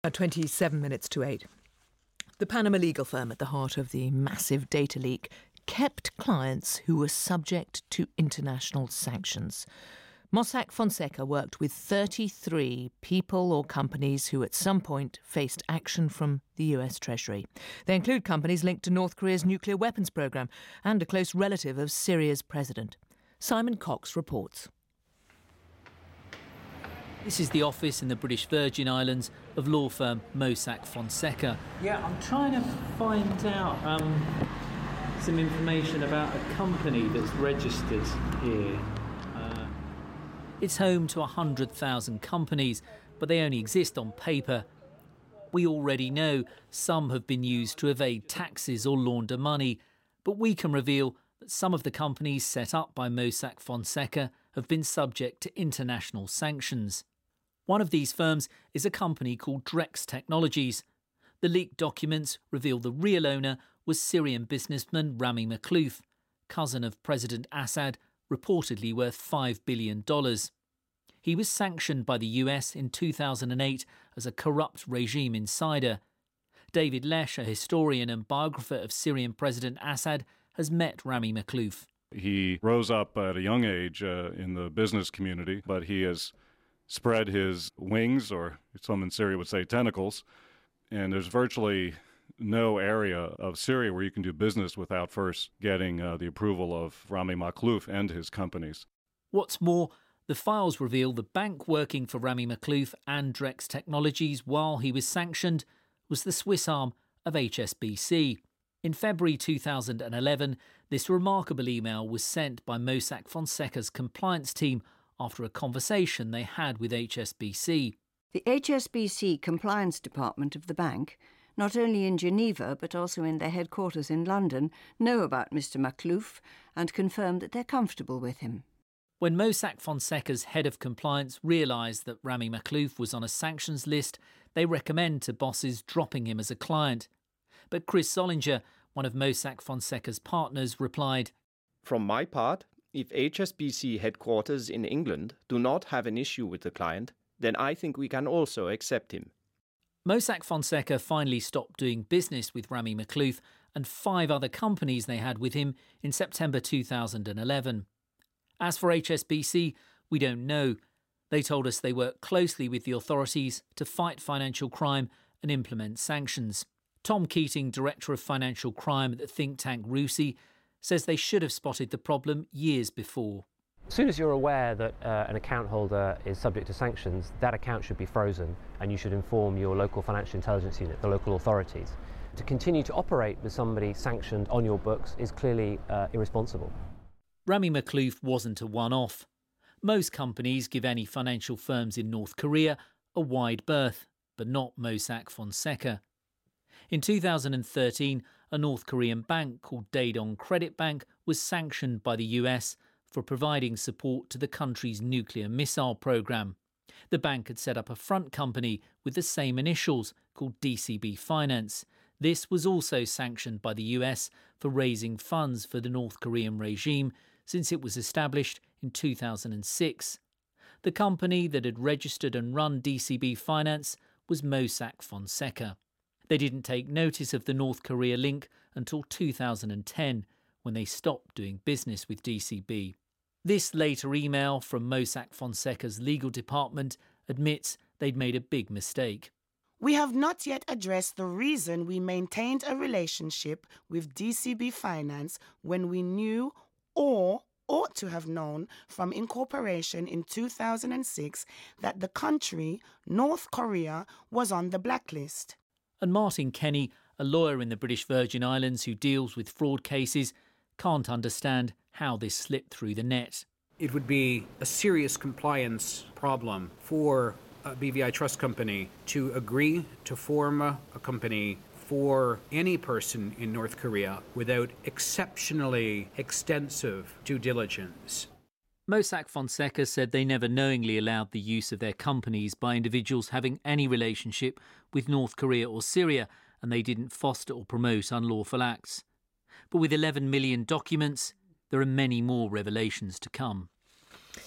At 27 minutes to 8. The Panama legal firm at the heart of the massive data leak kept clients who were subject to international sanctions. Mossack Fonseca worked with 33 people or companies who at some point faced action from the US Treasury. They include companies linked to North Korea's nuclear weapons program and a close relative of Syria's president. Simon Cox reports. This is the office in the British Virgin Islands of law firm Mossack Fonseca. Yeah, I'm trying to find out some information about a company that's registered here. It's home to 100,000 companies, but they only exist on paper. We already know some have been used to evade taxes or launder money, but we can reveal that some of the companies set up by Mossack Fonseca have been subject to international sanctions. One of these firms is a company called Drex Technologies. The leaked documents reveal the real owner was Syrian businessman Rami Makhlouf, cousin of President Assad, reportedly worth $5 billion. He was sanctioned by the US in 2008 as a corrupt regime insider. David Lesh, a historian and biographer of Syrian President Assad, has met Rami Makhlouf. He rose up at a young age in the business community, but he has spread his wings, or some in Syria would say tentacles, and there's virtually no area of Syria where you can do business without first getting the approval of Rami Makhlouf and his companies. What's more, the files reveal the bank working for Rami Makhlouf and Drex Technologies while he was sanctioned was the Swiss arm of HSBC. In February 2011, this remarkable email was sent by Mossack Fonseca's compliance team after a conversation they had with HSBC. The HSBC compliance department of the bank, not only in Geneva but also in their headquarters in London, know about Mr. Makhlouf and confirm that they're comfortable with him. When Mossack Fonseca's head of compliance realised that Rami Makhlouf was on a sanctions list, they recommend to bosses dropping him as a client. But Chris Zollinger, one of Mossack Fonseca's partners, replied, "From my part, if HSBC headquarters in England do not have an issue with the client, then I think we can also accept him." Mossack Fonseca finally stopped doing business with Rami Makhlouf and 5 other companies they had with him in September 2011. As for HSBC, we don't know. They told us they work closely with the authorities to fight financial crime and implement sanctions. Tom Keating, Director of Financial Crime at the think tank RUSI, says they should have spotted the problem years before. As soon as you're aware that an account holder is subject to sanctions, that account should be frozen and you should inform your local financial intelligence unit, the local authorities. To continue to operate with somebody sanctioned on your books is clearly irresponsible. Rami Makhlouf wasn't a one-off. Most companies give any financial firms in North Korea a wide berth, but not Mossack Fonseca. In 2013, a North Korean bank called Daedong Credit Bank was sanctioned by the US for providing support to the country's nuclear missile program. The bank had set up a front company with the same initials called DCB Finance. This was also sanctioned by the US for raising funds for the North Korean regime since it was established in 2006. The company that had registered and run DCB Finance was Mossack Fonseca. They didn't take notice of the North Korea link until 2010, when they stopped doing business with DCB. This later email from Mossack Fonseca's legal department admits they'd made a big mistake. "We have not yet addressed the reason we maintained a relationship with DCB Finance when we knew or ought to have known from incorporation in 2006 that the country, North Korea, was on the blacklist." And Martin Kenny, a lawyer in the British Virgin Islands who deals with fraud cases, can't understand how this slipped through the net. It would be a serious compliance problem for a BVI Trust Company to agree to form a company for any person in North Korea without exceptionally extensive due diligence. Mossack Fonseca said they never knowingly allowed the use of their companies by individuals having any relationship with North Korea or Syria, and they didn't foster or promote unlawful acts. But with 11 million documents, there are many more revelations to come.